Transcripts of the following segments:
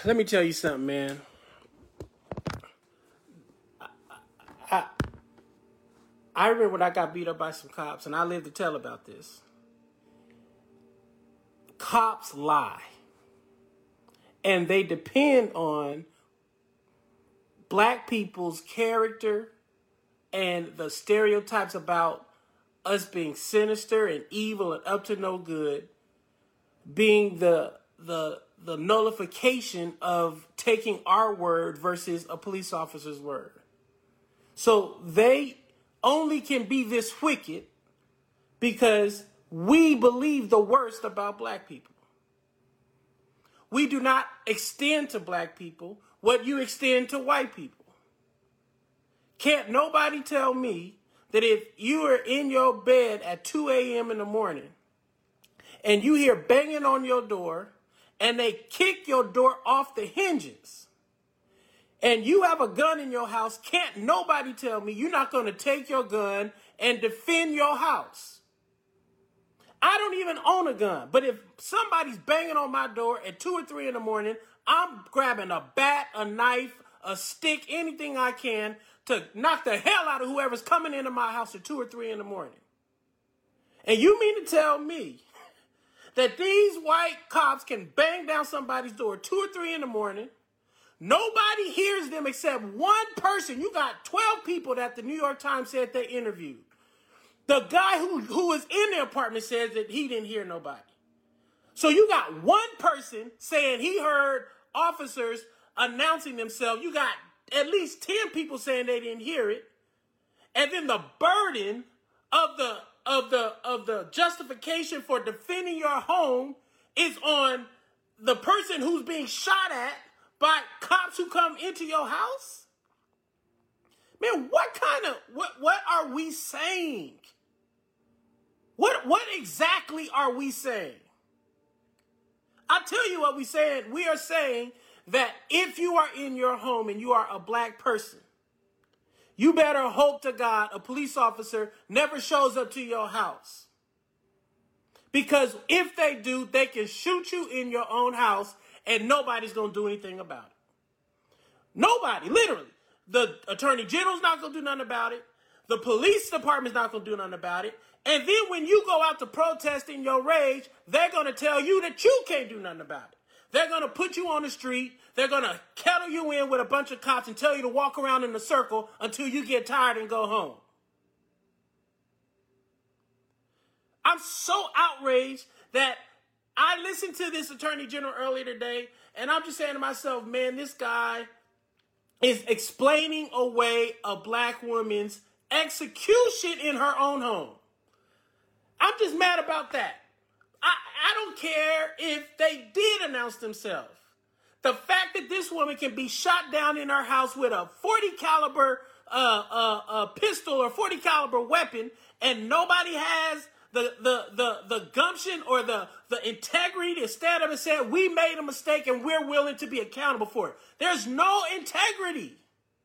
Let me tell you something, man. I remember when I got beat up by some cops, and I live to tell about this. Cops lie. And they depend on black people's character and the stereotypes about us being sinister and evil and up to no good being the nullification of taking our word versus a police officer's word. So they only can be this wicked because we believe the worst about black people. We do not extend to black people what you extend to white people. Can't nobody tell me that if you are in your bed at 2 a.m. in the morning and you hear banging on your door and they kick your door off the hinges and you have a gun in your house, can't nobody tell me you're not going to take your gun and defend your house. I don't even own a gun, but if somebody's banging on my door at 2 or 3 in the morning, I'm grabbing a bat, a knife, a stick, anything I can to knock the hell out of whoever's coming into my house at 2 or 3 in the morning. And you mean to tell me that these white cops can bang down somebody's door at 2 or 3 in the morning? Nobody hears them except one person. You got 12 people that the New York Times said they interviewed. The guy who was in the apartment says that he didn't hear nobody. So you got one person saying he heard officers announcing themselves. You got at least 10 people saying they didn't hear it. And then the burden of the justification for defending your home is on the person who's being shot at by cops who come into your house? Man, what are we saying? What exactly are we saying? I'll tell you what we're saying. We are saying that if you are in your home and you are a black person, you better hope to God a police officer never shows up to your house. Because if they do, they can shoot you in your own house and nobody's going to do anything about it. Nobody, literally. The attorney general's not going to do nothing about it. The police department's not going to do nothing about it. And then when you go out to protest in your rage, they're going to tell you that you can't do nothing about it. They're going to put you on the street. They're going to kettle you in with a bunch of cops and tell you to walk around in a circle until you get tired and go home. I'm so outraged that I listened to this attorney general earlier today, and I'm just saying to myself, man, this guy is explaining away a black woman's execution in her own home. I'm just mad about that. I don't care if they did announce themselves. The fact that this woman can be shot down in her house with a 40 caliber pistol or 40 caliber weapon, and nobody has the gumption or the integrity to stand up and say, we made a mistake and we're willing to be accountable for it. There's no integrity.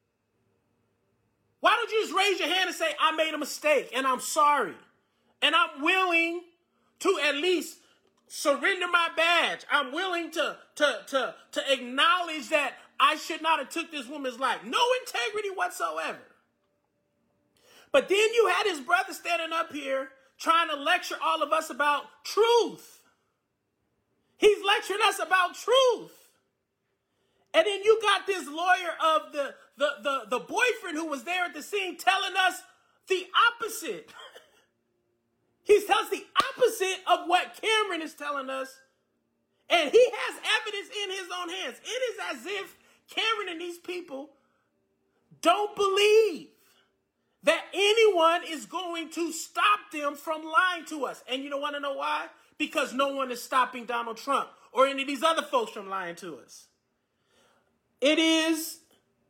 Why don't you just raise your hand and say, I made a mistake and I'm sorry. And I'm willing to at least surrender my badge. I'm willing to acknowledge that I should not have took this woman's life. No integrity whatsoever. But then you had his brother standing up here trying to lecture all of us about truth. He's lecturing us about truth. And then you got this lawyer of the boyfriend who was there at the scene telling us the opposite. He tells the opposite of what Cameron is telling us. And he has evidence in his own hands. It is as if Cameron and these people don't believe that anyone is going to stop them from lying to us. And you don't want to know why? Because no one is stopping Donald Trump or any of these other folks from lying to us. It is,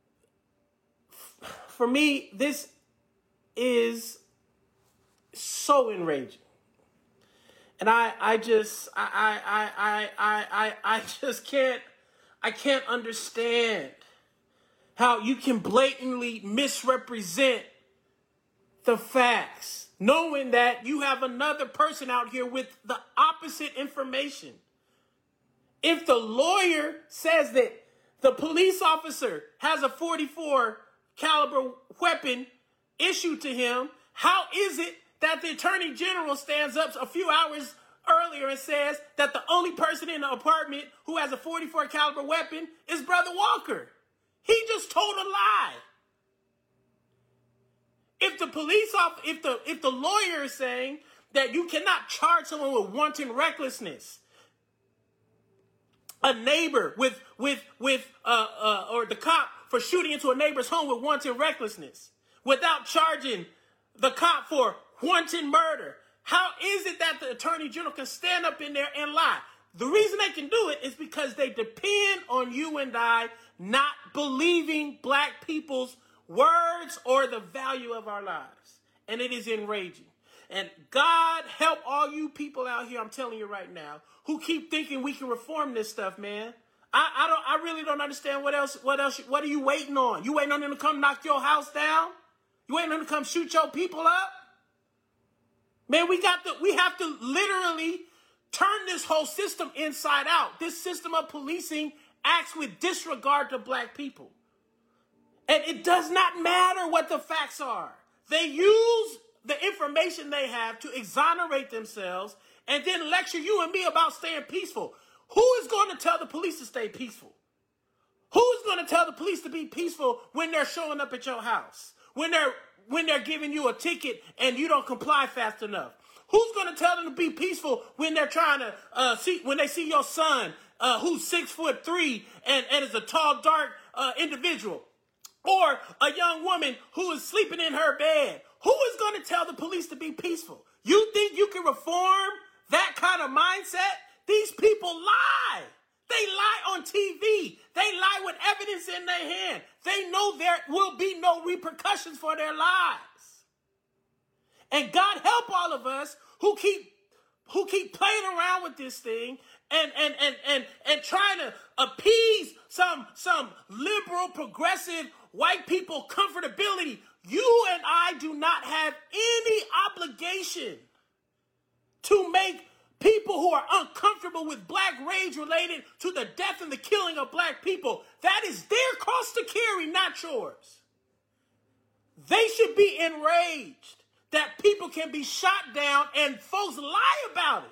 for me, this is so enraging. And I just can't understand how you can blatantly misrepresent the facts, knowing that you have another person out here with the opposite information. If the lawyer says that The police officer has a 44 caliber weapon issued to him. How is it that the attorney general stands up a few hours earlier and says that the only person in the apartment who has a 44 caliber weapon is Brother Walker? He just told a lie. If the lawyer is saying that you cannot charge someone with wanton recklessness, a neighbor or the cop for shooting into a neighbor's home with wanton recklessness, without charging the cop for wanton murder, how is it that the attorney general can stand up in there and lie? The reason they can do it is because they depend on you and I not believing black people's words or the value of our lives. And it is enraging. And God help all you people out here, I'm telling you right now, who keep thinking we can reform this stuff, man. I really don't understand what are you waiting on? You waiting on them to come knock your house down? You waiting on them to come shoot your people up? Man, we have to literally turn this whole system inside out. This system of policing acts with disregard to black people. And it does not matter what the facts are. They use the information they have to exonerate themselves and then lecture you and me about staying peaceful. Who is going to tell the police to stay peaceful? Who is going to tell the police to be peaceful when they're showing up at your house? When they're giving you a ticket and you don't comply fast enough? Who's going to tell them to be peaceful when they're trying to when they see your son who's 6'3" and is a tall, dark individual, or a young woman who is sleeping in her bed? Who is going to tell the police to be peaceful? You think you can reform that kind of mindset? These people lie. They lie on TV. They lie with evidence in their hand. They know there will be no repercussions for their lies. And God help all of us who keep playing around with this thing and trying to appease some liberal, progressive white people comfortability. You and I do not have any obligation to make people who are uncomfortable with black rage related to the death and the killing of black people. That is their cross to carry, not yours. They should be enraged that people can be shot down and folks lie about it.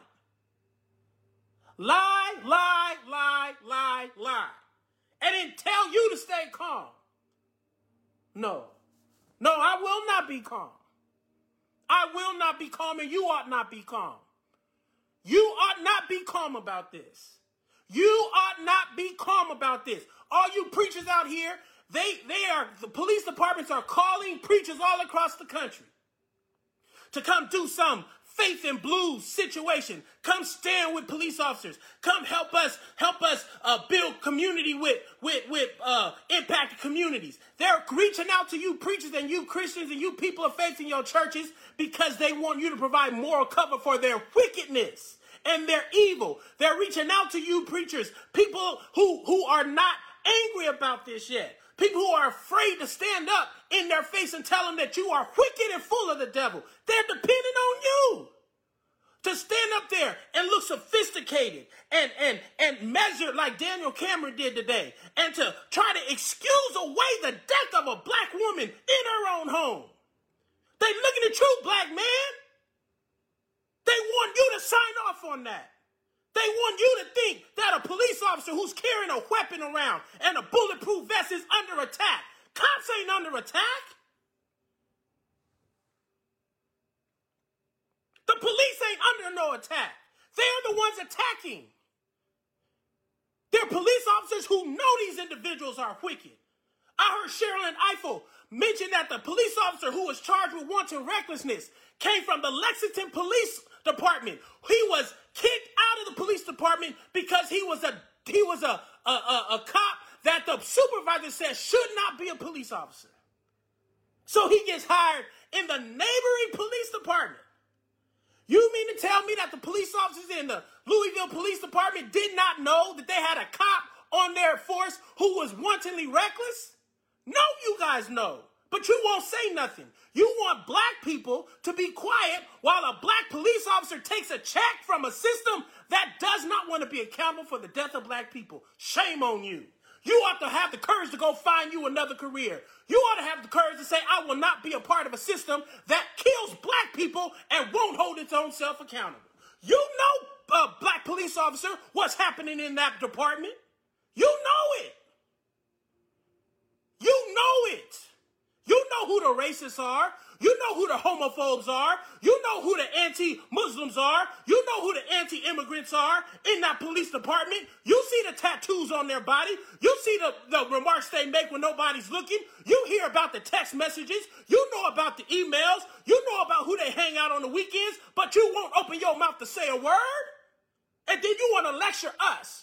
Lie, lie, lie, lie, lie. And then tell you to stay calm. No, I will not be calm. I will not be calm, and you ought not be calm. You ought not be calm about this. You ought not be calm about this. All you preachers out here, the police departments are calling preachers all across the country to come do some faith and blues situation. Come stand with police officers. Come help us build community with impacted communities. They're reaching out to you preachers and you Christians and you people of faith in your churches because they want you to provide moral cover for their wickedness and their evil. They're reaching out to you preachers, people who are not angry about this yet. People who are afraid to stand up in their face and tell them that you are wicked and full of the devil. They're depending on you to stand up there and look sophisticated and measure like Daniel Cameron did today, and to try to excuse away the death of a black woman in her own home. They looking at you, black man. They want you to sign off on that. They want you to think that a police officer who's carrying a weapon around and a bulletproof vest is under attack. Cops ain't under attack. The police ain't under no attack. They're the ones attacking. They're police officers who know these individuals are wicked. I heard Sherilyn Ifill mention that the police officer who was charged with wanton recklessness came from the Lexington Police Department. He was kicked out of the police department because he was a cop that the supervisor said should not be a police officer. So he gets hired in the neighboring police department. You mean to tell me that the police officers in the Louisville Police Department did not know that they had a cop on their force who was wantonly reckless? No, you guys know. But you won't say nothing. You want black people to be quiet while a black police officer takes a check from a system that does not want to be accountable for the death of black people. Shame on you. You ought to have the courage to go find you another career. You ought to have the courage to say, I will not be a part of a system that kills black people and won't hold its own self accountable. You know, black police officer, what's happening in that department. You know it. You know it. You know who the racists are. You know who the homophobes are. You know who the anti-Muslims are. You know who the anti-immigrants are in that police department. You see the tattoos on their body. You see the remarks they make when nobody's looking. You hear about the text messages. You know about the emails. You know about who they hang out on the weekends, but you won't open your mouth to say a word. And then you want to lecture us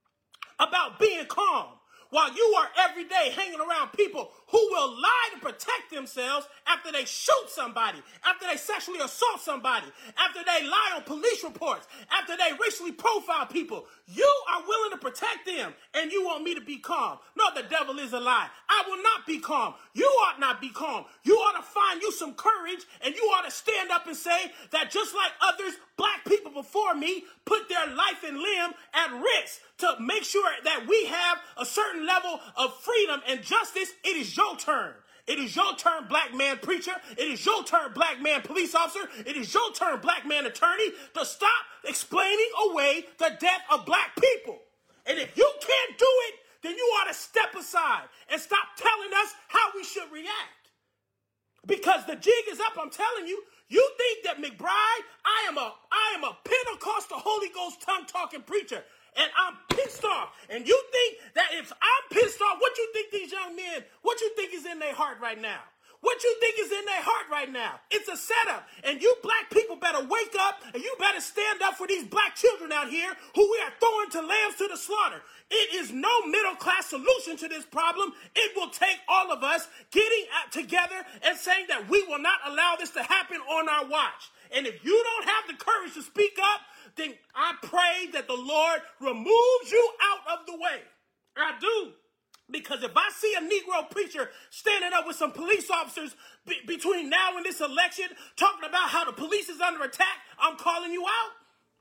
about being calm, while you are every day hanging around people who will lie to protect themselves after they shoot somebody, after they sexually assault somebody, after they lie on police reports, after they racially profile people. You are willing to protect them, and you want me to be calm. No, the devil is a lie. I will not be calm. You ought not be calm. You ought to find you some courage, and you ought to stand up and say that just like others, black people before me put their life and limb at risk to make sure that we have a certain level of freedom and justice, it is your turn. It is your turn, black man preacher. It is your turn, black man police officer. It is your turn, black man attorney, to stop explaining away the death of black people. And if you can't do it, then you ought to step aside and stop telling us how we should react. Because the jig is up, I'm telling you. You think that McBride, I am a Pentecostal Holy Ghost tongue-talking preacher, and I'm pissed off. And you think that if I'm pissed off, what you think these young men, what you think is in their heart right now? What you think is in their heart right now? It's a setup. And you black people better wake up, and you better stand up for these black children out here who we are throwing to lambs to the slaughter. It is no middle-class solution to this problem. It will take all of us getting together and saying that we will not allow this to happen on our watch. And if you don't have the courage to speak up, then I pray that the Lord removes you out of the way. I do. Because if I see a Negro preacher standing up with some police officers between now and this election talking about how the police is under attack, I'm calling you out.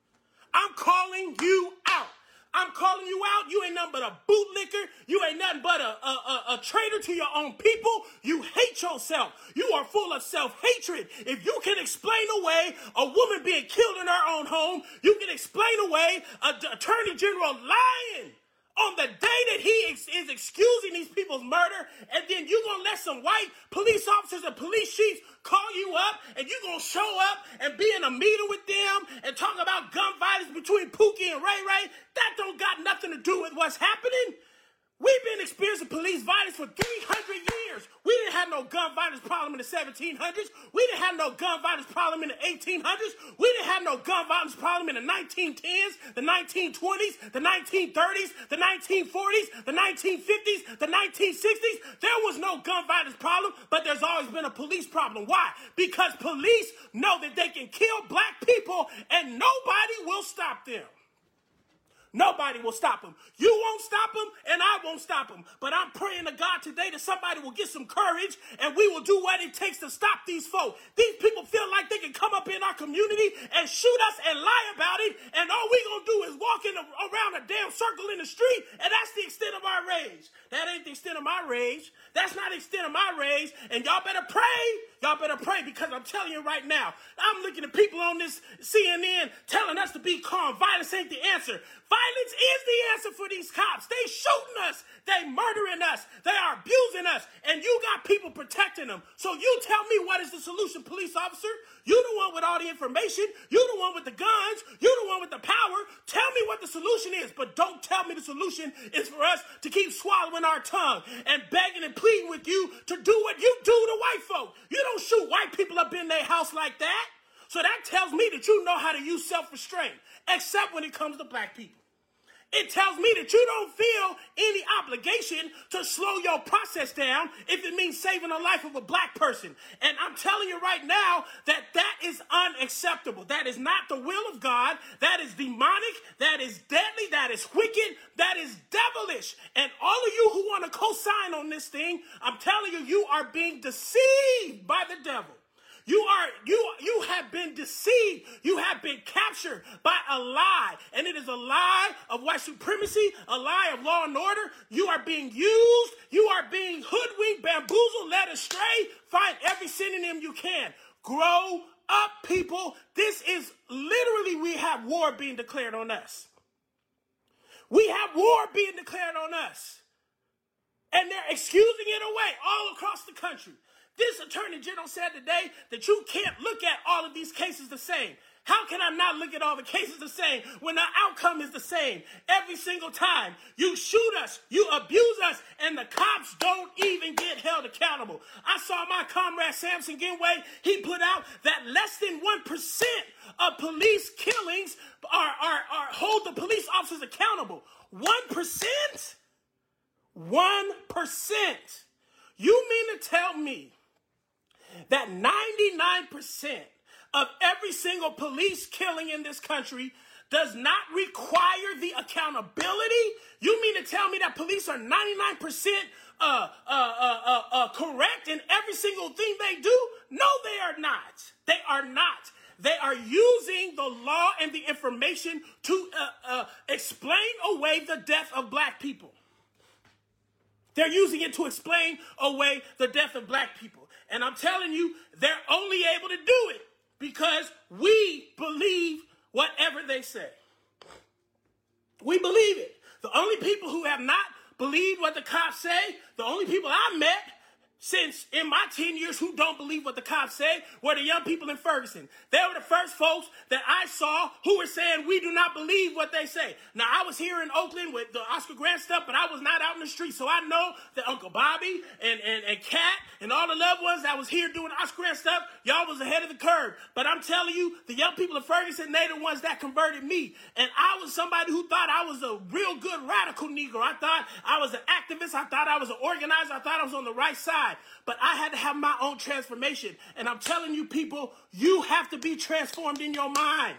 I'm calling you out. I'm calling you out. You ain't nothing but a bootlicker. You ain't nothing but a traitor to your own people. You hate yourself. You are full of self-hatred. If you can explain away a woman being killed in her own home, you can explain away an attorney general lying on the day that he is excusing these people's murder, and then you're going to let some white police officers and police chiefs call you up, and you're going to show up and be in a meeting with them and talk about gun violence between Pookie and Ray Ray. That don't got nothing to do with what's happening. We've been experiencing police violence for 300 years. We didn't have no gun violence problem in the 1700s. We didn't have no gun violence problem in the 1800s. We didn't have no gun violence problem in the 1910s, the 1920s, the 1930s, the 1940s, the 1950s, the 1960s. There was no gun violence problem, but there's always been a police problem. Why? Because police know that they can kill black people and nobody will stop them. Nobody will stop them. You won't stop them, and I won't stop them. But I'm praying to God today that somebody will get some courage, and we will do what it takes to stop these folks. These people feel like they can come up in our community and shoot us and lie about it, and all we going to do is walk around a damn circle in the street, and that's the extent of our rage. That ain't the extent of my rage. That's not the extent of my rage, and y'all better pray. Y'all better pray, because I'm telling you right now, I'm looking at people on this CNN telling us to be calm. Violence ain't the answer. Violence is the answer for these cops. They shooting us. They murdering us. They are abusing us. And you got people protecting them. So you tell me, what is the solution, police officer? You the one with all the information. You the one with the guns. You the one with the power. Tell me what the solution is. But don't tell me the solution is for us to keep swallowing our tongue and begging and pleading with you to do what you do to white folk. You don't shoot white people up in their house like that. So that tells me that you know how to use self-restraint, except when it comes to black people. It tells me that you don't feel any obligation to slow your process down if it means saving the life of a black person. And I'm telling you right now that that is unacceptable. That is not the will of God. That is demonic. That is deadly. That is wicked. That is devilish. And all of you who want to co-sign on this thing, I'm telling you, you are being deceived by the devil. You have been deceived. You have been captured by a lie. And it is a lie of white supremacy, a lie of law and order. You are being used. You are being hoodwinked, bamboozled, led astray. Find every synonym you can. Grow up, people. This is literally, we have war being declared on us. We have war being declared on us. And they're excusing it away all across the country. This attorney general said today that you can't look at all of these cases the same. How can I not look at all the cases the same when the outcome is the same every single time? You shoot us, you abuse us, and the cops don't even get held accountable. I saw my comrade Samson Ginway, he put out that less than 1% of police killings hold the police officers accountable. 1%? 1%. You mean to tell me that 99% of every single police killing in this country does not require the accountability? You mean to tell me that police are 99% correct in every single thing they do? No, they are not. They are not. They are using the law and the information to explain away the death of black people. They're using it to explain away the death of black people. And I'm telling you, they're only able to do it because we believe whatever they say. We believe it. The only people who have not believed what the cops say, the only people I met since in my 10 years who don't believe what the cops say were the young people in Ferguson. They were the first folks that I saw who were saying we do not believe what they say. Now, I was here in Oakland with the Oscar Grant stuff, but I was not out in the street. So I know that Uncle Bobby and Kat and all the loved ones that was here doing Oscar Grant stuff, y'all was ahead of the curve. But I'm telling you, the young people in Ferguson, they the ones that converted me. And I was somebody who thought I was a real good radical Negro. I thought I was an activist. I thought I was an organizer. I thought I was on the right side. But I had to have my own transformation. And I'm telling you, people, you have to be transformed in your mind.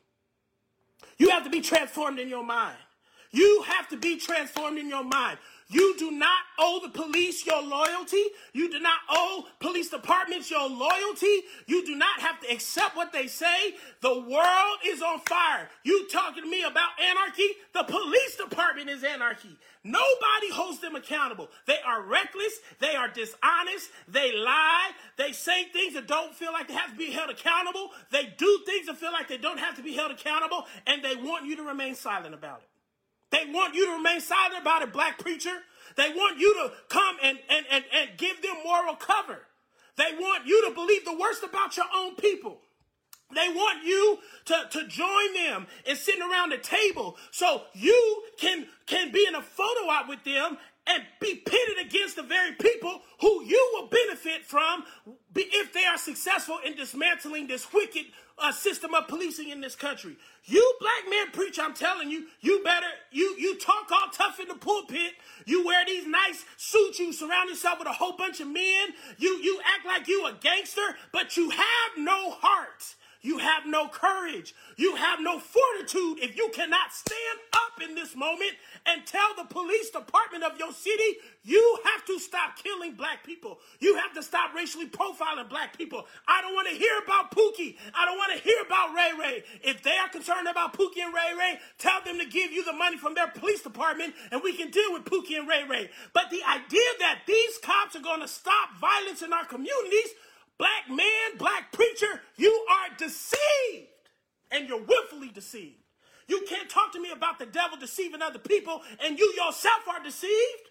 You have to be transformed in your mind. You have to be transformed in your mind. You do not owe the police your loyalty. You do not owe police departments your loyalty. You do not have to accept what they say. The world is on fire. You talking to me about anarchy? The police department is anarchy. Nobody holds them accountable. They are reckless. They are dishonest. They lie. They say things that don't feel like they have to be held accountable. They do things that feel like they don't have to be held accountable, and they want you to remain silent about it. They want you to remain silent about it, black preacher. They want you to come and give them moral cover. They want you to believe the worst about your own people. They want you to join them and sitting around the table so you can be in a photo op with them and be pitted against the very people who you will benefit from if they are successful in dismantling this wicked system of policing in this country. You black men preach, I'm telling you, you talk all tough in the pulpit. You wear these nice suits. You surround yourself with a whole bunch of men. You act like you a gangster, but you have no heart. You have no courage. You have no fortitude if you cannot stand up in this moment and tell the police department of your city, you have to stop killing black people. You have to stop racially profiling black people. I don't want to hear about Pookie. I don't want to hear about Ray Ray. If they are concerned about Pookie and Ray Ray, tell them to give you the money from their police department and we can deal with Pookie and Ray Ray. But the idea that these cops are going to stop violence in our communities, black man, black preacher, you are deceived. And you're willfully deceived. You can't talk to me about the devil deceiving other people and you yourself are deceived.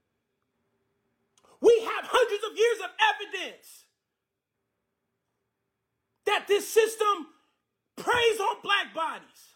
We have hundreds of years of evidence that this system preys on black bodies.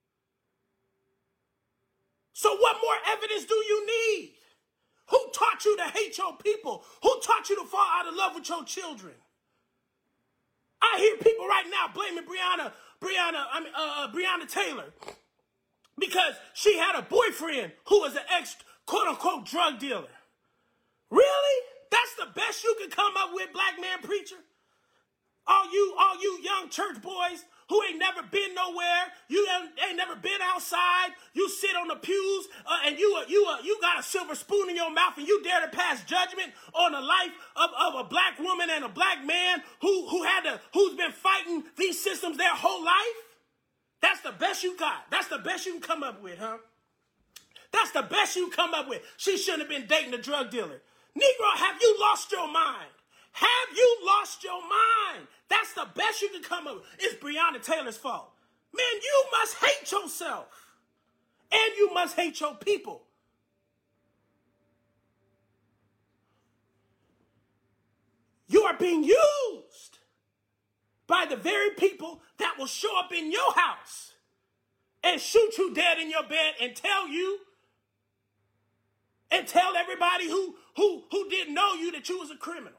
So what more evidence do you need? Who taught you to hate your people? Who taught you to fall out of love with your children? I hear people right now blaming Breonna Taylor because she had a boyfriend who was an ex, quote-unquote, drug dealer. Really? That's the best you can come up with, black man preacher? All you young church boys who ain't never been nowhere. You ain't never been outside. You sit on the pews and you got a silver spoon in your mouth and you dare to pass judgment on the life of a black woman and a black man who's been fighting these systems their whole life. That's the best you got. That's the best you can come up with, huh? That's the best you come up with. She shouldn't have been dating a drug dealer. Negro, have you lost your mind? Have you lost your mind? That's the best you can come up with. It's Breonna Taylor's fault. Man, you must hate yourself. And you must hate your people. You are being used by the very people that will show up in your house and shoot you dead in your bed and tell everybody who didn't know you that you was a criminal.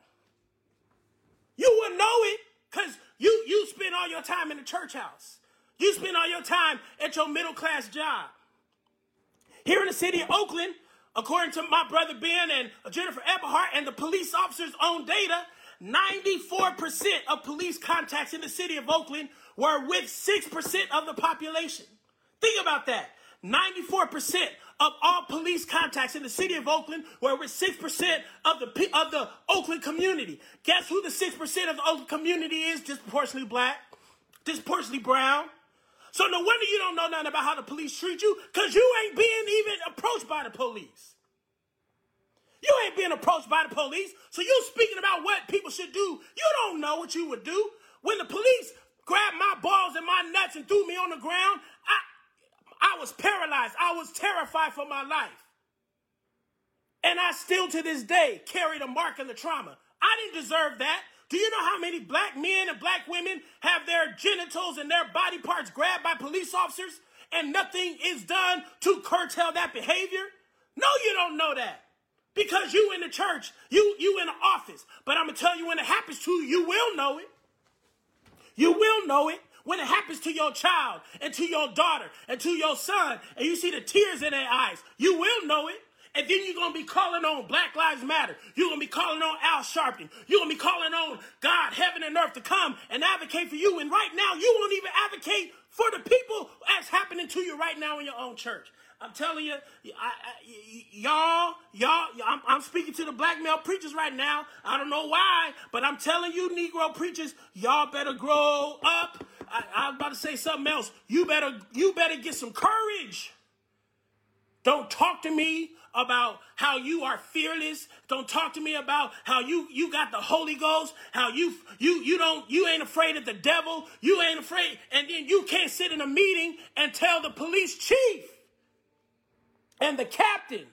You wouldn't know it because you spend all your time in the church house. You spend all your time at your middle class job. Here in the city of Oakland, according to my brother Ben and Jennifer Eberhardt and the police officers' own data, 94% of police contacts in the city of Oakland were with 6% of the population. Think about that. 94% of all police contacts in the city of Oakland were with 6% of the Oakland community. Guess who the 6% of the Oakland community is? Disproportionately black, disproportionately brown. So no wonder you don't know nothing about how the police treat you, because you ain't being even approached by the police. You ain't being approached by the police, so you speaking about what people should do. You don't know what you would do. When the police grabbed my balls and my nuts and threw me on the ground, I was paralyzed. I was terrified for my life. And I still to this day carry the mark and the trauma. I didn't deserve that. Do you know how many black men and black women have their genitals and their body parts grabbed by police officers and nothing is done to curtail that behavior? No, you don't know that. Because you in the church, you in the office. But I'm going to tell you, when it happens to you, you will know it. You will know it. When it happens to your child and to your daughter and to your son, and you see the tears in their eyes, you will know it. And then you're going to be calling on Black Lives Matter. You're going to be calling on Al Sharpton. You're going to be calling on God, heaven and earth to come and advocate for you. And right now, you won't even advocate for the people as happening to you right now in your own church. I'm telling you, y'all, I'm speaking to the black male preachers right now. I don't know why, but I'm telling you, Negro preachers, y'all better grow up. I was about to say something else. You better get some courage. Don't talk to me about how you are fearless. Don't talk to me about how you got the Holy Ghost, how you ain't afraid of the devil. You ain't afraid. And then you can't sit in a meeting and tell the police chief and the captain.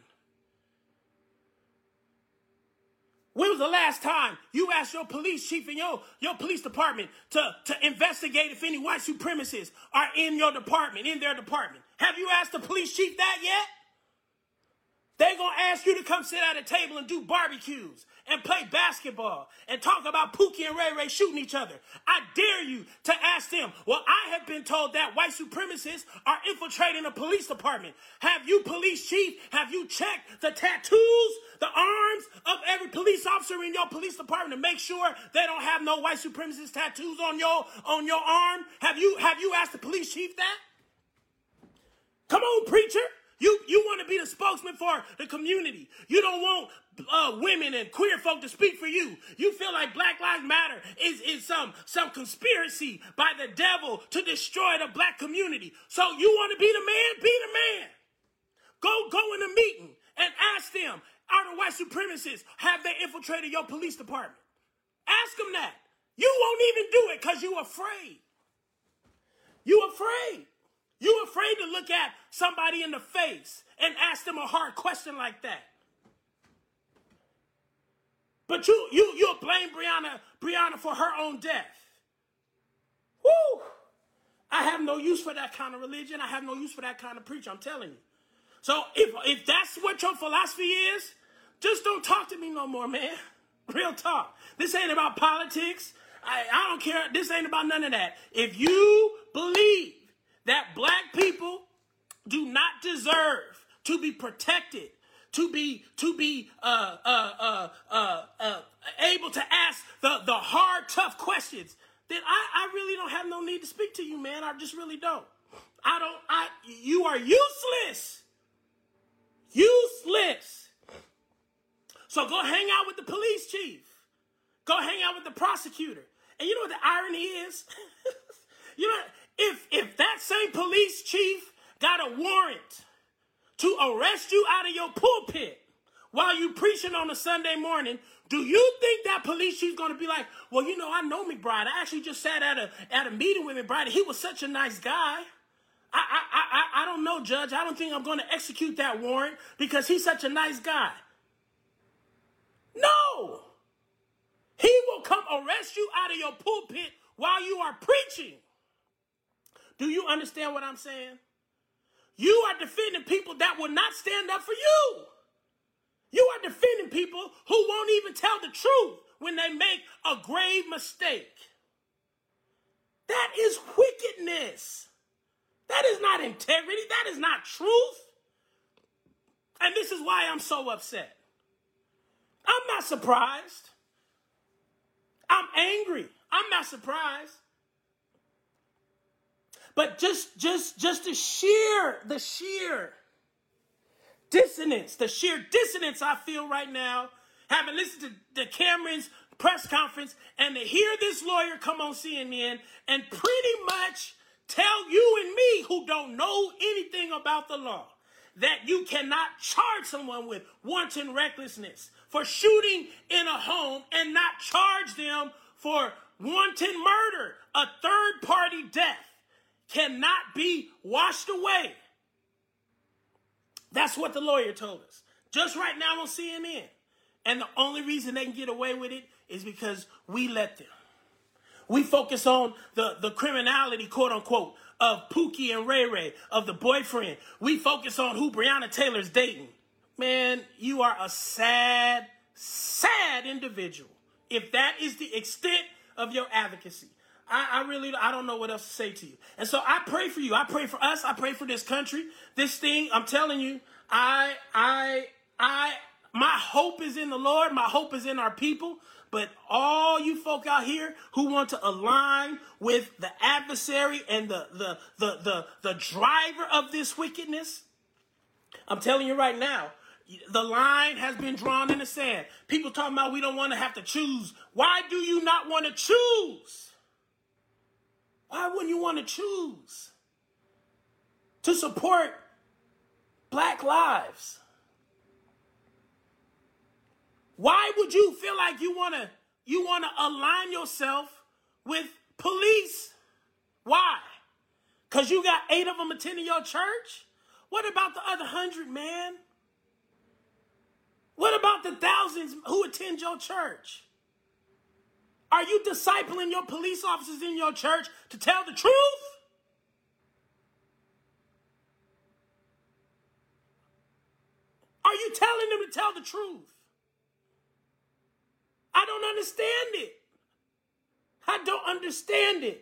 When was the last time you asked your police chief and your police department to investigate if any white supremacists are in your department, in their department? Have you asked the police chief that yet? They're going to ask you to come sit at a table and do barbecues and play basketball and talk about Pookie and Ray Ray shooting each other. I dare you to ask them. Well, I have been told that white supremacists are infiltrating the police department. Have you, police chief, have you checked the tattoos, the arms of every police officer in your police department to make sure they don't have no white supremacist tattoos on your arm? Have you asked the police chief that? Come on, preacher. You want to be the spokesman for the community. You don't want women and queer folk to speak for you. You feel like Black Lives Matter is some conspiracy by the devil to destroy the black community. So you want to be the man? Be the man. Go in a meeting and ask them, are the white supremacists, have they infiltrated your police department? Ask them that. You won't even do it because you're afraid. You're afraid. You're afraid to look at somebody in the face and ask them a hard question like that. But you'll blame Breonna for her own death. Woo! I have no use for that kind of religion. I have no use for that kind of preacher, I'm telling you. So if that's what your philosophy is, just don't talk to me no more, man. Real talk. This ain't about politics. I don't care. This ain't about none of that. If you believe that black people do not deserve to be protected, to be able to ask the hard, tough questions, then I really don't have no need to speak to you, man. I just really don't. You are useless. Useless. So go hang out with the police chief. Go hang out with the prosecutor. And you know what the irony is? You know, if that same police chief got a warrant to arrest you out of your pulpit while you preaching on a Sunday morning, do you think that police chief's going to be like, well, you know, I know McBride. I actually just sat at a meeting with McBride. He was such a nice guy. I don't know, Judge. I don't think I'm going to execute that warrant because he's such a nice guy. No. He will come arrest you out of your pulpit while you are preaching. Do you understand what I'm saying? You are defending people that will not stand up for you. You are defending people who won't even tell the truth when they make a grave mistake. That is wickedness. That is not integrity. That is not truth. And this is why I'm so upset. I'm not surprised. I'm angry. I'm not surprised. But just the sheer dissonance I feel right now, having listened to Cameron's press conference and to hear this lawyer come on CNN and pretty much tell you and me who don't know anything about the law that you cannot charge someone with wanton recklessness for shooting in a home and not charge them for wanton murder. A third-party death cannot be washed away. That's what the lawyer told us. Just right now on CNN. And the only reason they can get away with it is because we let them. We focus on the criminality, quote unquote, of Pookie and Ray Ray, of the boyfriend. We focus on who Breonna Taylor's dating. Man, you are a sad, sad individual. If that is the extent of your advocacy, I don't know what else to say to you. And so I pray for you. I pray for us. I pray for this country. This thing, I'm telling you, my hope is in the Lord. My hope is in our people. But all you folk out here who want to align with the adversary and the driver of this wickedness, I'm telling you right now, the line has been drawn in the sand. People talking about we don't want to have to choose. Why do you not want to choose? Why wouldn't you want to choose to support Black lives? Why would you feel like you want to align yourself with police? Why? Because you got 8 of them attending your church? What about the other 100, man? What about the thousands who attend your church? Are you discipling your police officers in your church to tell the truth? Are you telling them to tell the truth? I don't understand it. I don't understand it.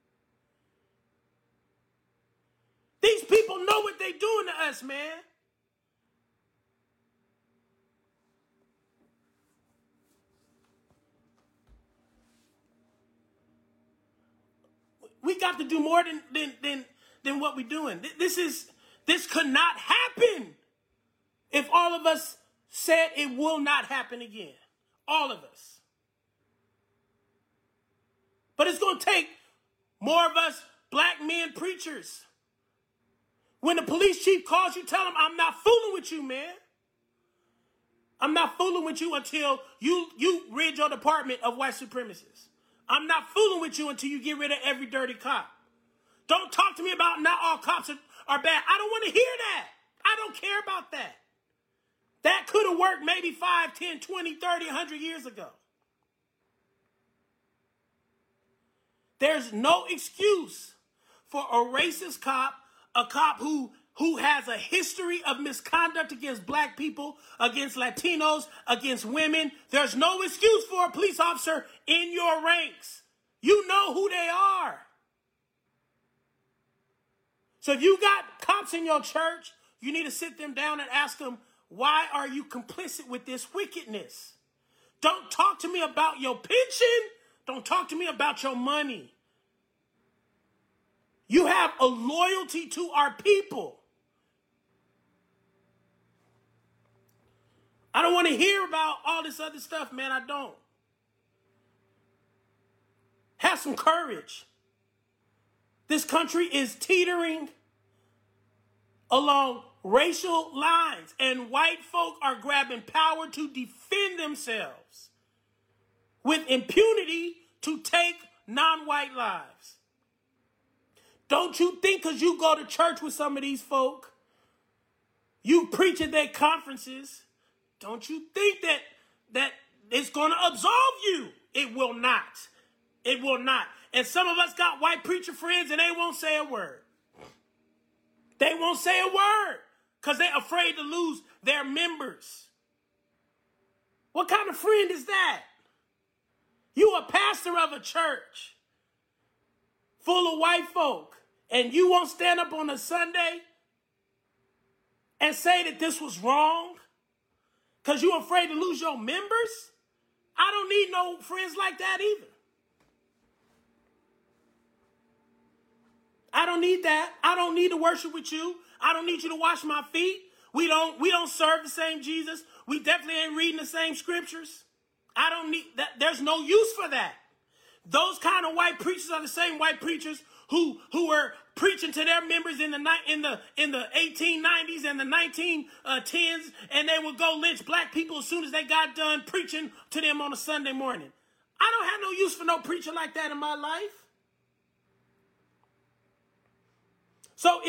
These people know what they're doing to us, man. We got to do more than what we're doing. This could not happen if all of us said it will not happen again. All of us. But it's going to take more of us black men preachers. When the police chief calls you, tell him, I'm not fooling with you, man. I'm not fooling with you until you rid your department of white supremacists. I'm not fooling with you until you get rid of every dirty cop. Don't talk to me about not all cops are bad. I don't want to hear that. I don't care about that. That could have worked maybe 5, 10, 20, 30, 100 years ago. There's no excuse for a racist cop, a cop who has a history of misconduct against black people, against Latinos, against women. There's no excuse for a police officer in your ranks. You know who they are. So if you got cops in your church, you need to sit them down and ask them, why are you complicit with this wickedness? Don't talk to me about your pension. Don't talk to me about your money. You have a loyalty to our people. I don't want to hear about all this other stuff, man. I don't. Have some courage. This country is teetering along racial lines, and white folk are grabbing power to defend themselves with impunity to take non-white lives. Don't you think because you go to church with some of these folk, you preach at their conferences, don't you think that it's going to absolve you? It will not. It will not. And some of us got white preacher friends and they won't say a word. They won't say a word because they're afraid to lose their members. What kind of friend is that? You a pastor of a church full of white folk, and you won't stand up on a Sunday and say that this was wrong because you're afraid to lose your members? I don't need no friends like that either. I don't need that. I don't need to worship with you. I don't need you to wash my feet. We don't serve the same Jesus. We definitely ain't reading the same scriptures. I don't need that. There's no use for that. Those kind of white preachers are the same white preachers who were preaching to their members in the 1890s and the 1910s, and they would go lynch black people as soon as they got done preaching to them on a Sunday morning. I don't have no use for no preacher like that in my life. So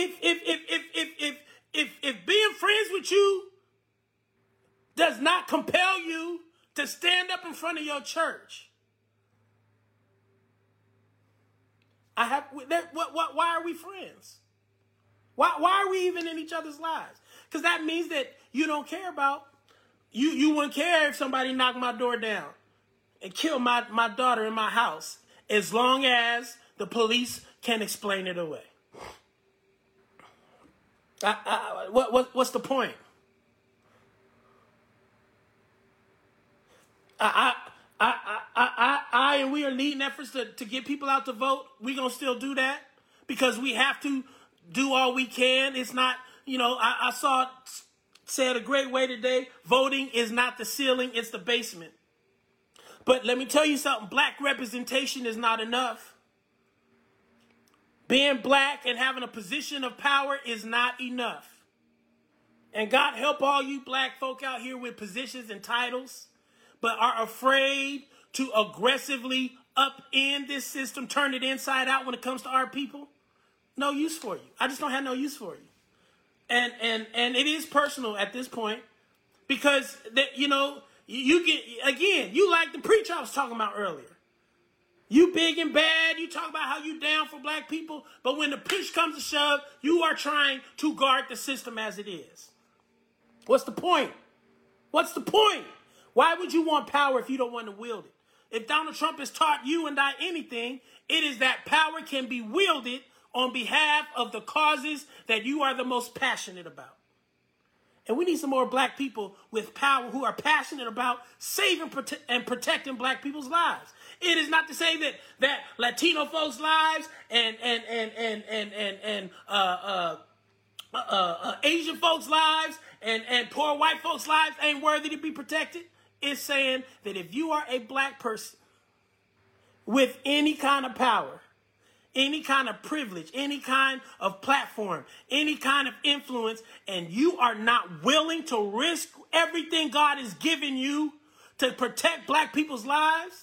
if being friends with you does not compel you to stand up in front of your church, why are we friends? Why are we even in each other's lives? Because that means that you don't care about, you wouldn't care if somebody knocked my door down and killed my daughter in my house, as long as the police can explain it away. What's the point? And we are leading efforts to get people out to vote. We're going to still do that because we have to do all we can. It's not, I saw it said a great way today. Voting is not the ceiling, it's the basement. But let me tell you something. Black representation is not enough. Being black and having a position of power is not enough. And God help all you black folk out here with positions and titles, but are afraid to aggressively upend this system, turn it inside out when it comes to our people. No use for you. I just don't have no use for you. And it is personal at this point because you get, again, you like the preacher I was talking about earlier. You big and bad, you talk about how you down for black people, but when the push comes to shove, you are trying to guard the system as it is. What's the point? What's the point? Why would you want power if you don't want to wield it? If Donald Trump has taught you and I anything, it is that power can be wielded on behalf of the causes that you are the most passionate about. And we need some more black people with power who are passionate about saving and protecting black people's lives. It is not to say that Latino folks' lives and Asian folks' lives and poor white folks' lives ain't worthy to be protected. It's saying that if you are a black person with any kind of power, any kind of privilege, any kind of platform, any kind of influence, and you are not willing to risk everything God has given you to protect black people's lives,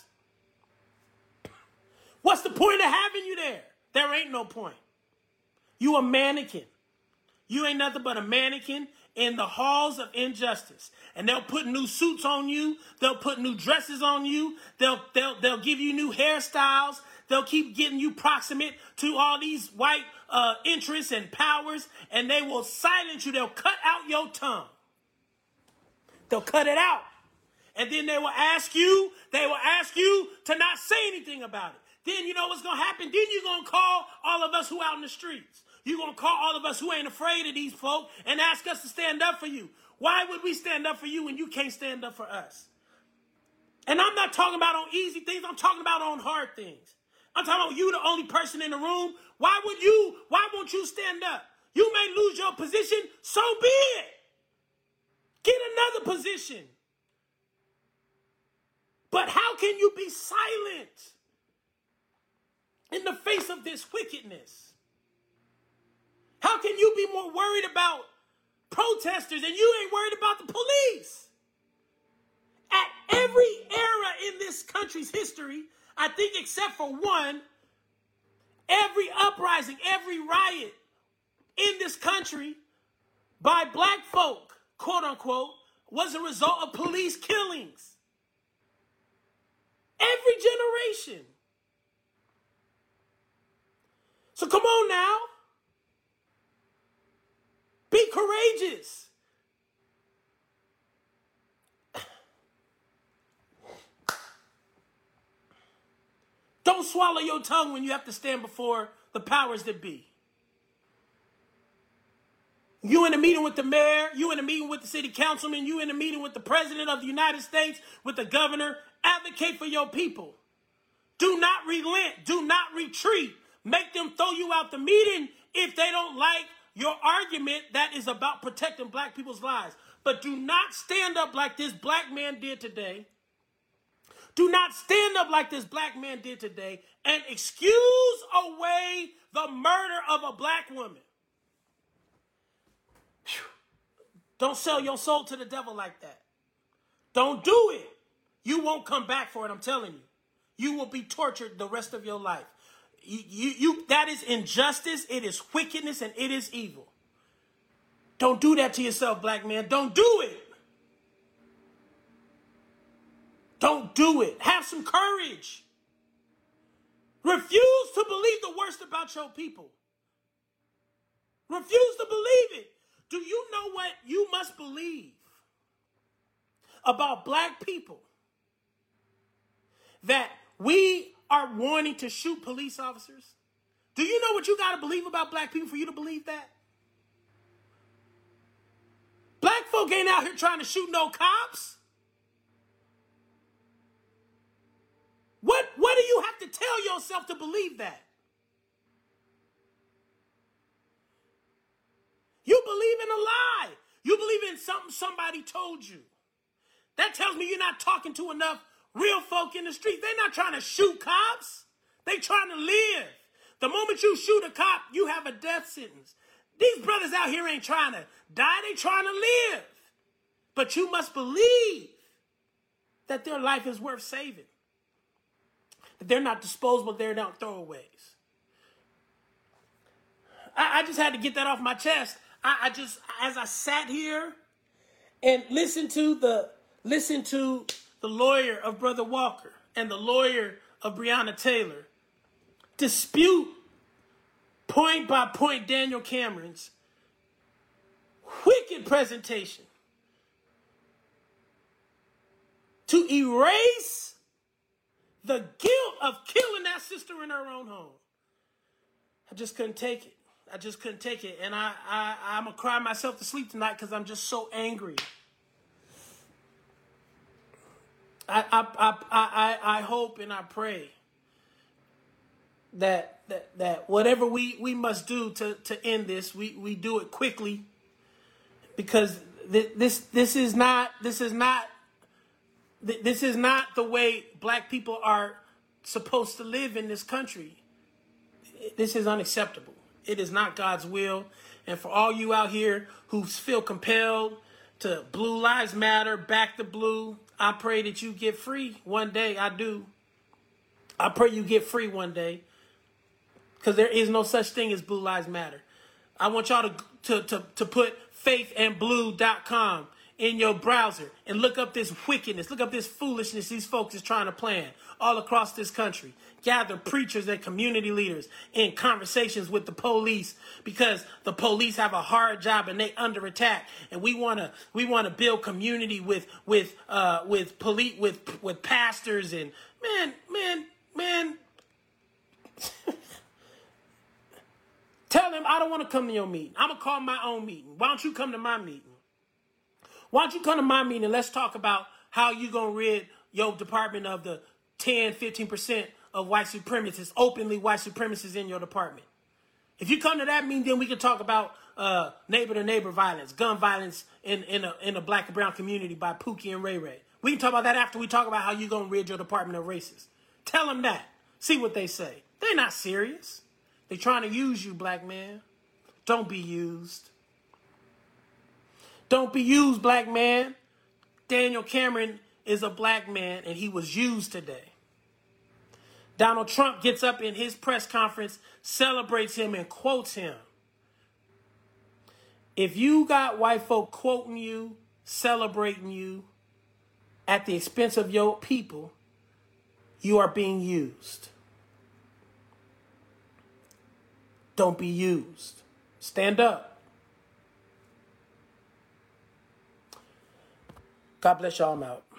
what's the point of having you there? There ain't no point. You a mannequin. You ain't nothing but a mannequin in the halls of injustice. And they'll put new suits on you. They'll put new dresses on you. They'll give you new hairstyles. They'll keep getting you proximate to all these white interests and powers. And they will silence you. They'll cut out your tongue. They'll cut it out. And then they will ask you to not say anything about it. Then you know what's going to happen? Then you're going to call all of us who out in the streets. You're going to call all of us who ain't afraid of these folk and ask us to stand up for you. Why would we stand up for you when you can't stand up for us? And I'm not talking about on easy things. I'm talking about on hard things. I'm talking about you, the only person in the room. Why won't you stand up? You may lose your position. So be it. Get another position. But how can you be silent in the face of this wickedness? How can you be more worried about protesters and you ain't worried about the police? At every era in this country's history, I think except for one, every uprising, every riot in this country by black folk, quote unquote, was a result of police killings. Every generation. So come on now. Be courageous. Don't swallow your tongue when you have to stand before the powers that be. You in a meeting with the mayor, you in a meeting with the city councilman, you in a meeting with the president of the United States, with the governor. Advocate for your people. Do not relent. Do not retreat. Make them throw you out the meeting if they don't like your argument that is about protecting black people's lives. But do not stand up like this black man did today. Do not stand up like this black man did today and excuse away the murder of a black woman. Whew. Don't sell your soul to the devil like that. Don't do it. You won't come back for it, I'm telling you. You will be tortured the rest of your life. That is injustice, it is wickedness, and it is evil. Don't do that to yourself, black man. Don't do it. Don't do it. Have some courage. Refuse to believe the worst about your people. Refuse to believe it. Do you know what you must believe about black people? That we are wanting to shoot police officers? Do you know what you got to believe about black people for you to believe that? Black folk ain't out here trying to shoot no cops. What do you have to tell yourself to believe that? You believe in a lie. You believe in something somebody told you. That tells me you're not talking to enough real folk in the street. They're not trying to shoot cops. They're trying to live. The moment you shoot a cop, you have a death sentence. These brothers out here ain't trying to die. They're trying to live. But you must believe that their life is worth saving. That they're not disposable. They're not throwaways. I just had to get that off my chest. I just, as I sat here and listened to the lawyer of Brother Walker and the lawyer of Breonna Taylor dispute point by point Daniel Cameron's wicked presentation to erase the guilt of killing that sister in her own home. I just couldn't take it. I just couldn't take it. And I'm going to cry myself to sleep tonight because I'm just so angry. I hope and I pray that whatever we must do to end this, we do it quickly, because this is not the way black people are supposed to live in this country. This is unacceptable. It is not God's will. And for all you out here who feel compelled to Blue Lives Matter, back the blue, I pray that you get free one day. I do. I pray you get free one day, because there is no such thing as Blue Lives Matter. I want y'all to put faithandblue.com in your browser and look up this wickedness, look up this foolishness these folks is trying to plan all across this country. Gather preachers and community leaders in conversations with the police, because the police have a hard job and they under attack. And we want to build community with pastors and man. Tell him I don't want to come to your meeting. I'm gonna call my own meeting. Why don't you come to my meeting? Why don't you come to my meeting and let's talk about how you gonna rid your department of the 10, 15% of white supremacists, openly white supremacists in your department. If you come to that meeting, then we can talk about neighbor-to-neighbor violence, gun violence in a black and brown community by Pookie and Ray Ray. We can talk about that after we talk about how you're going to rid your department of racists. Tell them that. See what they say. They're not serious. They're trying to use you, black man. Don't be used. Don't be used, black man. Daniel Cameron is a black man, and he was used today. Donald Trump gets up in his press conference, celebrates him, and quotes him. If you got white folk quoting you, celebrating you at the expense of your people, you are being used. Don't be used. Stand up. God bless y'all. I'm out.